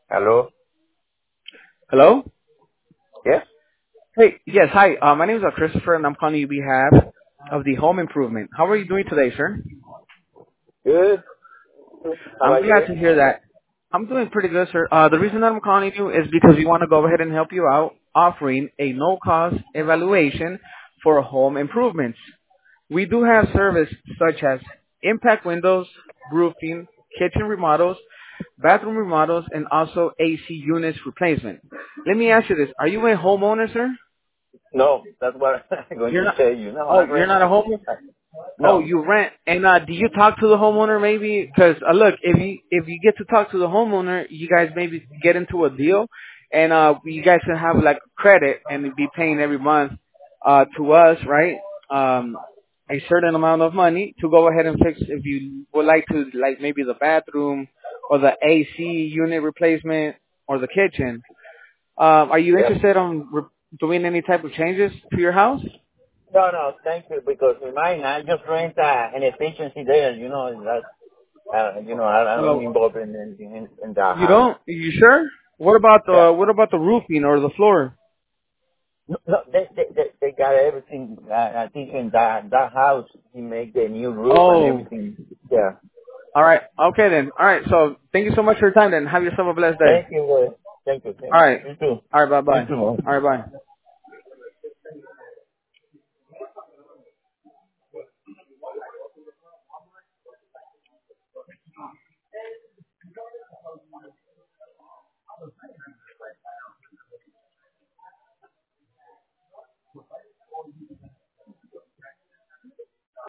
Hello? Hello? Yes? Hey, yes, hi. My name is Christopher, and I'm calling you behalf of the home improvement. How are you doing today, sir? Good. How I'm about glad you? to hear that. I'm doing pretty good, sir. The reason that I'm calling you is because we want to go ahead and help you out, offering a no-cost evaluation for home improvements. We do have service such as impact windows, roofing, kitchen remodels, bathroom remodels, and also AC units replacement. Let me ask you this: Are you a homeowner, sir? No, that's what I'm going You're to not. say. You know, Oh, I you're rent. not a homeowner. Oh, No. you rent. And do you talk to the homeowner maybe? Because look, if you get to talk to the homeowner, you guys maybe get into a deal, and you guys can have like credit and be paying every month to us, right? A certain amount of money to go ahead and fix if you would like to, like maybe the bathroom or the AC unit replacement or the kitchen. Are you Yeah. interested on doing any type of changes to your house? No, no, thank you, because in mine, I just rent an efficiency there, you know, that, I don't Uh, involve in that You house. don't? You sure? What about Yeah. the roofing or the floor? No, no, they got everything, I think in that house, he make the new roof and Oh, everything. Yeah. all right. Okay then. All right. So thank you so much for your time. Then have yourself a blessed day. Thank you, All thank right. you. You too. All right. Bye You bye. too, man. All right. Bye.